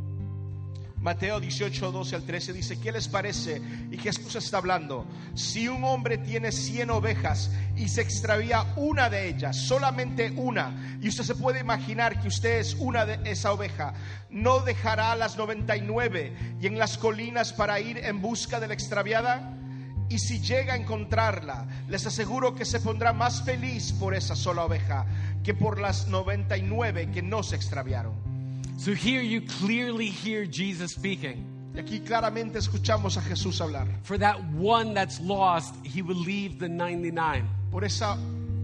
Mateo dieciocho, doce al trece dice: ¿qué les parece? Y Jesús está hablando. Si un hombre tiene cien ovejas y se extravía una de ellas, solamente una, y usted se puede imaginar que usted es una de esa oveja, ¿no dejará las noventa y nueve y en las colinas para ir en busca de la extraviada? Y si llega a encontrarla, les aseguro que se pondrá más feliz por esa sola oveja que por las noventa y nueve que no se extraviaron. So here you clearly hear Jesus speaking. Y aquí claramente escuchamos a Jesús hablar. For that one that's lost, he would leave the ninety-nine. Por esa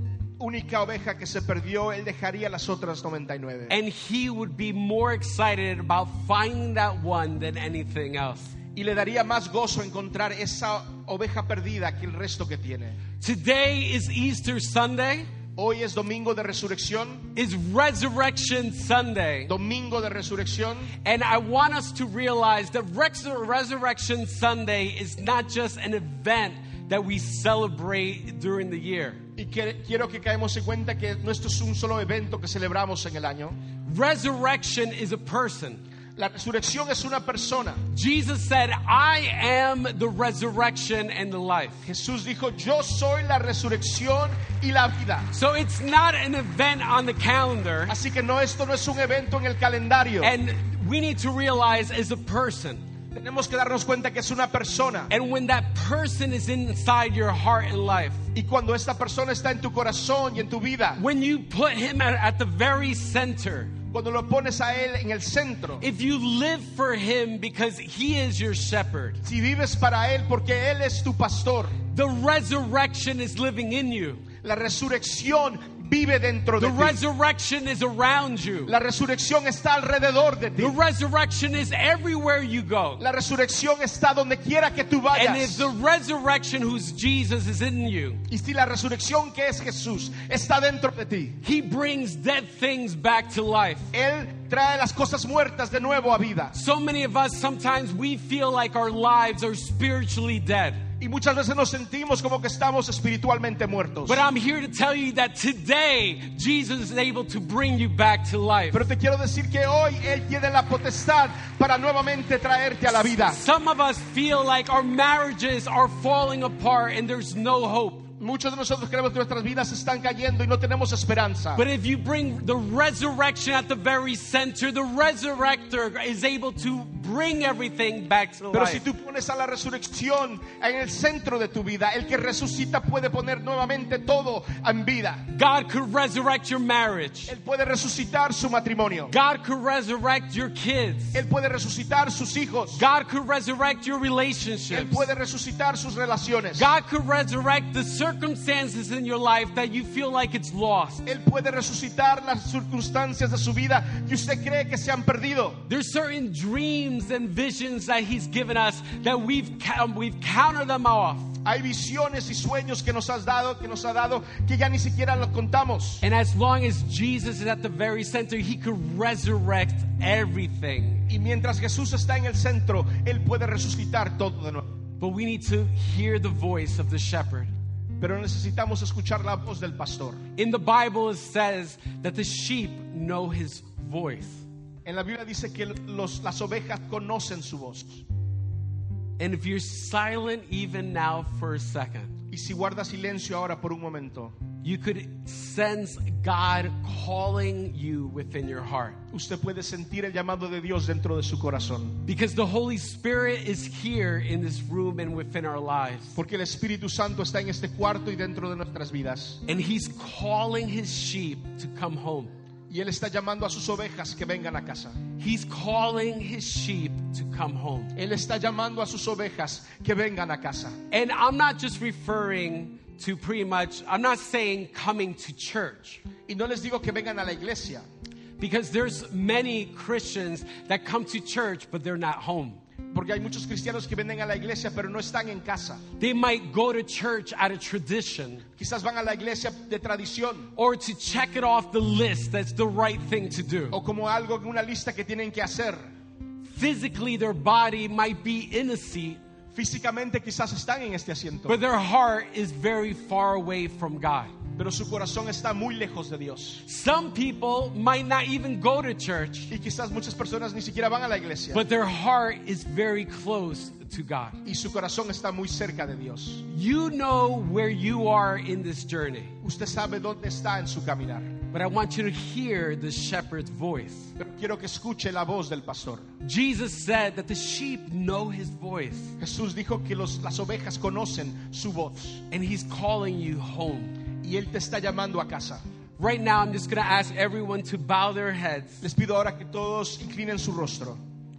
única oveja que se perdió, él dejaría las otras noventa y nueve. And he would be more excited about finding that one than anything else. Y le daría más gozo encontrar esa oveja perdida que el resto que tiene. Today is Easter Sunday. Hoy es domingo de resurrección, Is Resurrection Sunday. domingo de resurrección. And I want us to realize that Res- Resurrection Sunday is not just an event that we celebrate during the year. Y que, quiero que caemos en cuenta que no esto es un solo evento que celebramos en el año. Resurrection is a person. La resurrección es una persona. Jesus said, I am the resurrection and the life. Jesús dijo: yo soy la resurrección y la vida. So it's not an event on the calendar. Así que no, esto no es un evento en el calendario. And we need to realize it's a person. Tenemos que darnos cuenta que es una persona. And when that person is inside your heart and life, Y cuando esta persona está en tu corazón y en tu vida, when you put him at, at the very center, cuando lo pones a él en el centro, if you live for him because he is your shepherd, si vives para él porque él es tu pastor, the resurrection is living in you. la resurrección vive dentro de The ti. resurrection is around you. La resurrección está alrededor de ti. The resurrection is everywhere you go. La resurrección está donde quiera que tú And if vayas. the resurrection who's Jesus is in you, Y si la resurrección que es Jesús está dentro de ti, he brings dead things back to life. él trae las cosas muertas de nuevo a vida. So many of us, sometimes we feel like our lives are spiritually dead. Y muchas veces nos sentimos como que estamos espiritualmente muertos. But I'm here to tell you that today Jesus is able to bring you back to life. Pero te quiero decir que hoy Él tiene la potestad para nuevamente traerte a la vida. Some of us feel like our marriages are falling apart and there's no hope. Muchos de nosotros creemos que nuestras vidas están cayendo y no tenemos esperanza. But if you bring the resurrection at the very center, the resurrector is able to bring everything back to Pero si life. tú pones a la resurrección en el centro de tu vida, el que resucita puede poner nuevamente todo en vida. God could resurrect your marriage. Él puede resucitar su matrimonio. God could resurrect your kids. Él puede resucitar sus hijos. God could resurrect your Él relationships. puede resucitar sus relaciones. God could resurrect the circumstances in your life that you feel like it's lost. Él puede resucitar las circunstancias de su vida que usted cree que se han perdido. There's certain dreams and visions that He's given us that we've we've counted them off. Hay visiones y sueños que nos has dado, que nos ha dado, que ya ni siquiera los contamos. And as long as Jesus is at the very center, He could resurrect everything. Y mientras Jesús está en el centro, Él puede resucitar todo de nuevo. But we need to hear the voice of the shepherd. Pero necesitamos escuchar la voz del pastor. In the Bible, it says that the sheep know His voice. En la Biblia dice que los, las ovejas conocen su voz. And if you're silent even now for a second, Y si guarda silencio ahora por un momento, you could sense God calling you within your heart. usted puede sentir el llamado de Dios dentro de su corazón. Because the Holy Spirit is here in this room and within our lives. Porque el Espíritu Santo está en este cuarto y dentro de nuestras vidas. And He's calling His sheep to come home. Y Él está llamando a sus ovejas que vengan a casa. He's calling His sheep to come home. Él está llamando a sus ovejas que vengan a casa. And I'm not just referring to pretty much, I'm not saying coming to church. Y no les digo que vengan a la iglesia. Because there's many Christians that come to church, but they're not home. Porque hay muchos cristianos que vienen a la iglesia pero no están en casa. They might go to church out of tradition Quizás van a la iglesia de tradición or to check it off the list that's the right thing to do. o como algo, una lista que tienen que hacer. Physically, their body might be in a seat, Físicamente quizás están en este asiento, but their heart is very far away from God. pero su corazón está muy lejos de Dios. Some people might not even go to church, Y quizás muchas personas ni siquiera van a la iglesia. but their heart is very close to God. Y su corazón está muy cerca de Dios. You know where you are in this journey, Usted sabe dónde está en su caminar. but I want you to hear the shepherd's voice. Pero quiero que escuche la voz del pastor. Jesus said that the sheep know His voice, Jesús dijo que los, las ovejas conocen su voz. and He's calling you home. Y Él te está llamando a casa. Right now, I'm just going to ask everyone to bow their heads. Les pido ahora que todos inclinen su rostro.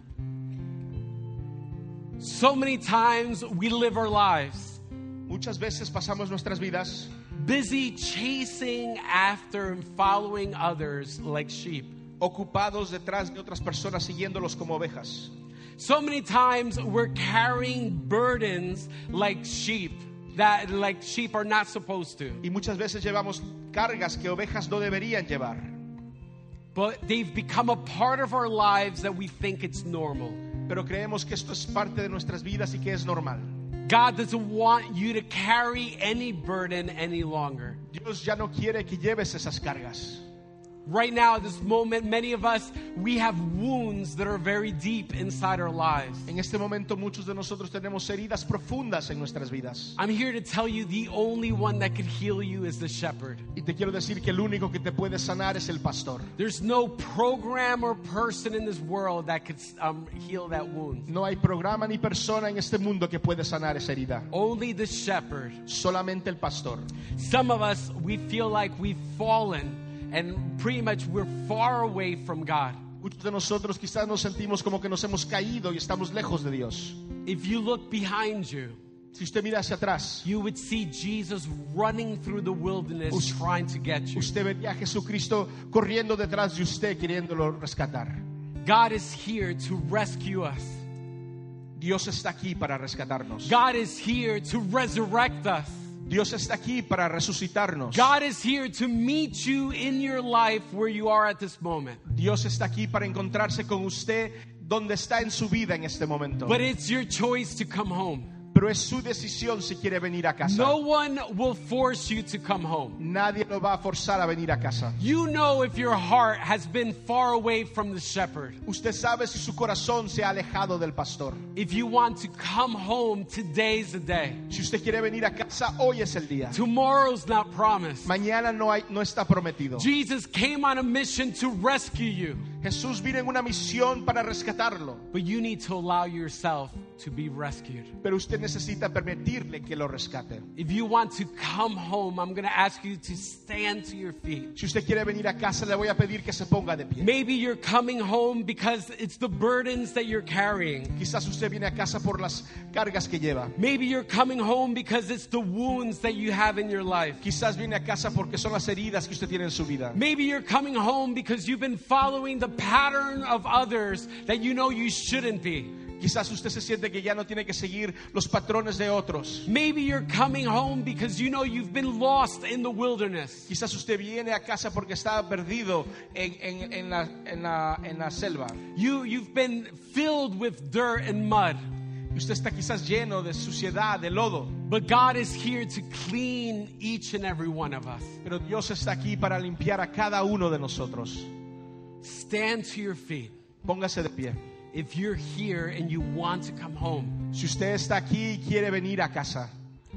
So many times we live our lives Muchas veces pasamos nuestras vidas busy chasing after and following others like sheep. ocupados detrás de otras personas siguiéndolos como ovejas. So many times we're carrying burdens like sheep that like sheep are not supposed to. Y muchas veces llevamos cargas que ovejas no deberían llevar. But they've become a part of our lives that we think it's normal. Pero creemos que esto es parte de nuestras vidas y que es normal. God doesn't want you to carry any burden any longer. Dios ya no quiere que lleves esas cargas. Right now, at this moment, many of us, we have wounds that are very deep inside our lives. En este momento muchos de nosotros tenemos heridas profundas en nuestras vidas. I'm here to tell you the only one that could heal you is the shepherd. Y te quiero decir que el único que te puede sanar es el pastor. There's no program or person in this world that could um, heal that wound. No hay programa ni persona en este mundo que puede sanar esa herida. Only the shepherd. Solamente el pastor. Some of us, we feel like we've fallen and pretty much we're far away from God. Muchos de nosotros quizás nos sentimos como que nos hemos caído y estamos lejos de Dios. If you look behind you, Si usted mira hacia atrás, you would see Jesus running through the wilderness Us- trying to get you. usted vería a Jesucristo corriendo detrás de usted queriéndolo rescatar. God is here to rescue us. Dios está aquí para rescatarnos. God is here to resurrect us. Dios está aquí para resucitarnos. God is here to meet you in your life where you are at this moment. Dios está aquí para encontrarse con usted donde está en su vida en este momento. But it's your choice to come home. pero es su decisión si quiere venir a casa. No one will force you to come home. Nadie lo va a forzar a venir a casa. You know if your heart has been far away from the shepherd. Usted sabe si su corazón se ha alejado del pastor. If you want to come home, today's the day. Si usted quiere venir a casa, hoy es el día. Tomorrow's not promised. Mañana no hay, no está prometido. Jesus came on a mission to rescue you. Jesús vino en una misión para rescatarlo. But you need to allow yourself to be rescued. Pero usted necesita permitirle que lo rescate. If you want to come home, I'm going to ask you to stand to your feet. Si usted quiere venir a casa, le voy a pedir que se ponga de pie. Maybe you're coming home because it's the burdens that you're carrying. Quizás usted viene a casa por las cargas que lleva. Maybe you're coming home because it's the wounds that you have in your life. Quizás viene a casa porque son las heridas que usted tiene en su vida. Maybe you're coming home because you've been following the pattern of others that you know you shouldn't be. Quizás usted se siente que ya no tiene que seguir los patrones de otros. Maybe you're coming home because you know you've been lost in the wilderness. Quizás usted viene a casa porque está perdido en, en, en, la, en, la, en la selva. You, you've been filled with dirt and mud. Y usted está quizás lleno de suciedad, de lodo. But God is here to clean each and every one of us. Pero Dios está aquí para limpiar a cada uno de nosotros. Stand to your feet. Póngase de pie. If you're here and you want to come home. Si usted está aquí y quiere venir a casa.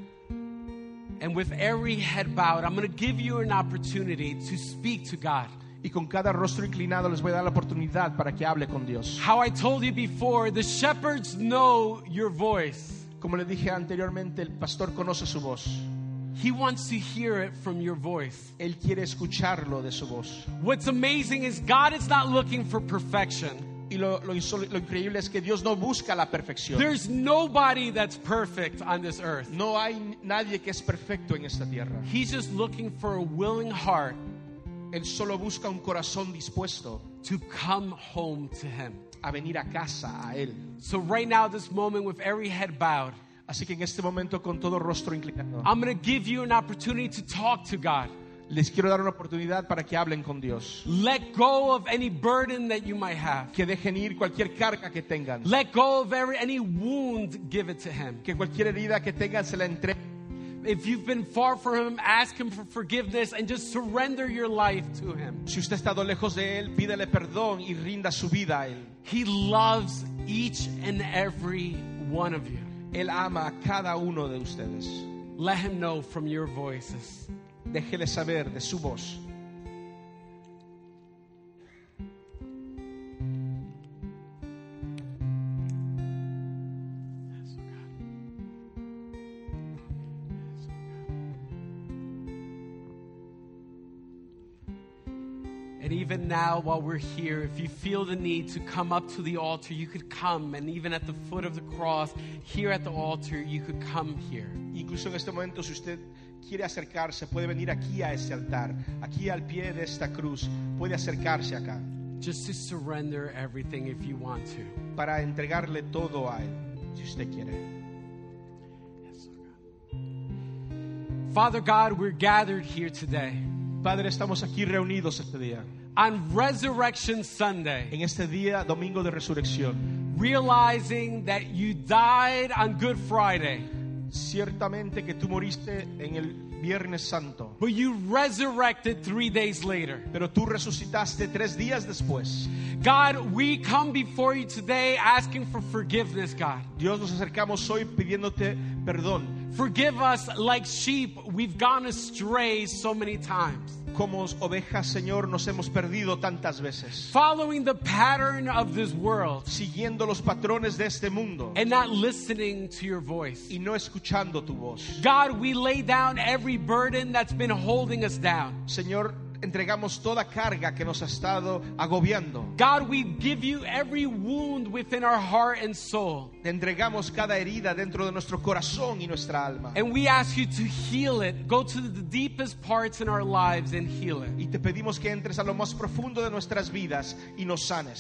And with every head bowed, I'm going to give you an opportunity to speak to God. Y con cada rostro inclinado les voy a dar la oportunidad para que hable con Dios. How I told you before, the shepherds know your voice. Como le dije anteriormente, el pastor conoce su voz. He wants to hear it from your voice. Él quiere escucharlo de su voz. What's amazing is God is not looking for perfection. Y lo, lo, lo increíble es que Dios no busca la perfección. There's nobody that's perfect on this earth. No hay nadie que es perfecto en esta tierra. He's just looking for a willing heart. Él solo busca un corazón dispuesto to come home to him. A venir a casa a él. So right now, this moment, with every head bowed, así que en este momento con todo rostro inclinado, I'm going to give you an opportunity to talk to God. Les quiero dar una oportunidad para que hablen con Dios. Let go of any burden that you might have. Que dejen ir cualquier carga que tengan. Let go of every, any wound, give it to him. Que cualquier herida que tengan se la entreguen. If you've been far from him, ask him for forgiveness and just surrender your life to him. Si usted ha estado lejos de él, pídele perdón y rinda su vida a él. He loves each and every one of you. Él ama a cada uno de ustedes. Let him know from your voices. Déjele saber de su voz. And even now, while we're here, if you feel the need to come up to the altar, you could come. And even at the foot of the cross, here at the altar, you could come here. Incluso en este momento, si usted quiere acercarse, puede venir aquí a este altar, aquí al pie de esta cruz, puede acercarse acá. Just to surrender everything if you want to. Para entregarle todo a él, si usted quiere. Yes, God. Father God, we're gathered here today. Padre, estamos aquí reunidos este día. On Resurrection Sunday. En este día, domingo de resurrección. Realizing that you died on Good Friday. Ciertamente que tú moriste en el Viernes Santo. But you resurrected three days later. Pero tú resucitaste tres días después. God, we come before you today asking for forgiveness, God. Dios, nos acercamos hoy pidiéndote perdón. Forgive us like sheep. We've gone astray so many times. Como ovejas, Señor, nos hemos perdido tantas veces. Following the pattern of this world. Siguiendo los patrones de este mundo. And not listening to your voice. Y no escuchando tu voz. God, we lay down every burden that's been holding us down. Señor, entregamos toda carga que nos ha estado agobiando. God, we give you every wound within our heart and soul. Te entregamos cada herida dentro de nuestro corazón y nuestra alma. And we ask you to heal it. Go to the deepest parts in our lives and heal it. Y te pedimos que entres a lo más profundo de nuestras vidas y nos sanes.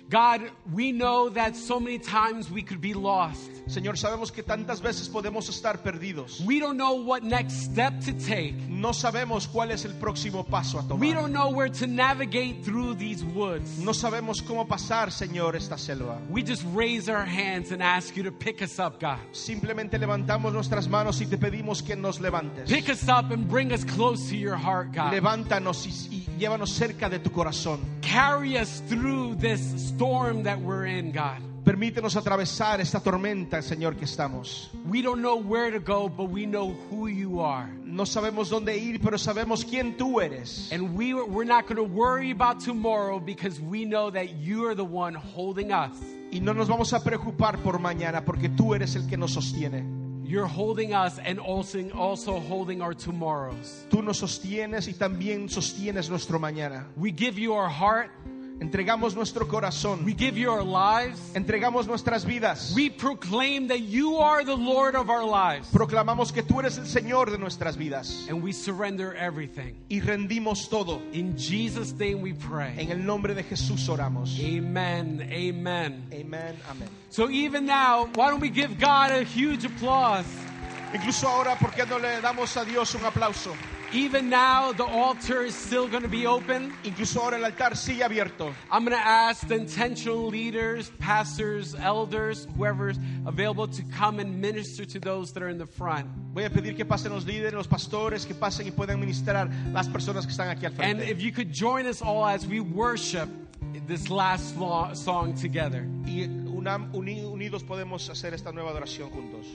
God, we know that so many times we could be lost. Señor, sabemos que tantas veces podemos estar perdidos. We don't know what next step to take. No sabemos cuál es el próximo paso a tomar. We don't know where to navigate through these woods. No sabemos cómo pasar, Señor, esta selva. We just raise our hands and ask you to pick us up, God. Simplemente levantamos nuestras manos y te pedimos que nos levantes. Pick us up and bring us close to your heart, God. Levántanos y, y llévanos cerca de tu corazón. Carry us through this storm that we're in, God. Permítenos atravesar esta tormenta, Señor, que estamos. We don't know where to go, but we know who you are. No sabemos dónde ir, pero sabemos quién tú eres. And we, we're not going to worry about tomorrow because we know that you are the one holding us. Y no nos vamos a preocupar por mañana porque tú eres el que nos sostiene. You're holding us and also, also holding our tomorrows. Tú nos sostienes y también sostienes nuestro mañana. We give you our heart. Entregamos nuestro corazón. We give you our lives. Entregamos nuestras vidas. We proclaim that you are the Lord of our lives. Proclamamos que tú eres el Señor de nuestras vidas. And we surrender everything. Y rendimos todo. In Jesus' name we pray. En el nombre de Jesús oramos. Amen. Amen. Amen. Amen. So even now, why don't we give God a huge applause? Incluso ahora, ¿por qué no le damos a Dios un aplauso? Even now, the altar is still going to be open. Incluso ahora el altar sigue abierto. I'm going to ask the intentional leaders, pastors, elders, whoever's available to come and minister to those that are in the front. Voy a pedir que pasen los líderes, los pastores, que pasen y puedan ministrar las personas que están aquí al And frente. if you could join us all as we worship this last lo- song together. Y una, uni- unidos podemos hacer esta nueva adoración juntos.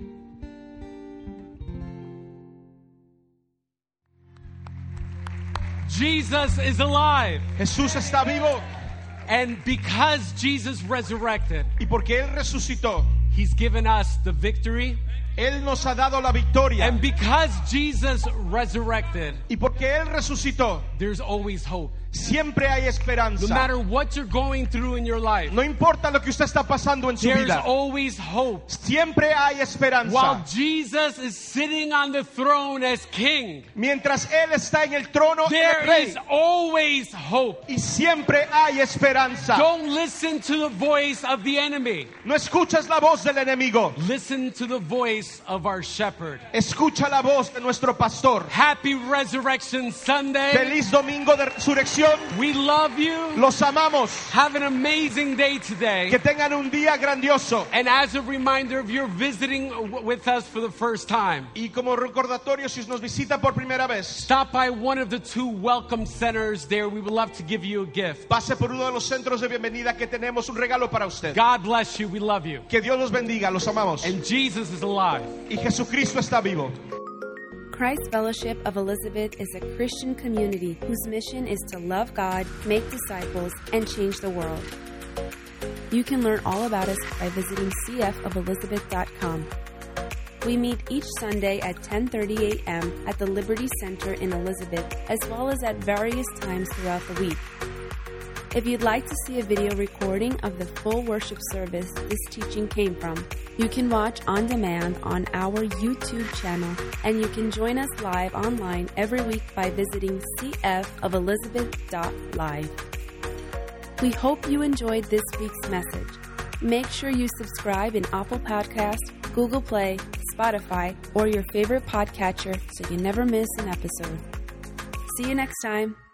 Jesus is alive. Jesús está vivo And because Jesus resurrected, y porque Él resucitó, He's given us the victory. Él nos ha dado la victoria. And because Jesus resurrected, Y porque Él resucitó, there's always hope. siempre hay No esperanza. matter what you're going through in your life, No importa lo que usted está pasando en su there's vida, always hope. siempre hay esperanza. While Jesus is sitting on the throne as king, Mientras Él está en el trono de there rey, is always hope. y siempre hay esperanza. Don't listen to the voice of the enemy. No escuchas la voz del enemigo, Listen to the voice of our shepherd. escucha la voz de nuestro pastor. Happy Resurrection Sunday. Feliz domingo de resurrección. We love you. Los amamos. Have an amazing day today. Que tengan un día grandioso. And as a reminder, if you're visiting w- with us for the first time, Y como recordatorio, si nos visita por primera vez, stop by one of the two welcome centers there. We would love to give you a gift. pase por uno de los centros de bienvenida que tenemos un regalo para usted. God bless you. We love you. Que Dios los bendiga, los amamos. And Jesus is alive. Y Jesucristo está vivo. Christ Fellowship of Elizabeth is a Christian community whose mission is to love God, make disciples, and change the world. You can learn all about us by visiting c f of elizabeth dot com. We meet each Sunday at ten thirty a.m. at the Liberty Center in Elizabeth, as well as at various times throughout the week. If you'd like to see a video recording of the full worship service this teaching came from, you can watch on demand on our YouTube channel, and you can join us live online every week by visiting c f of elizabeth dot live. We hope you enjoyed this week's message. Make sure you subscribe in Apple Podcasts, Google Play, Spotify, or your favorite podcatcher so you never miss an episode. See you next time.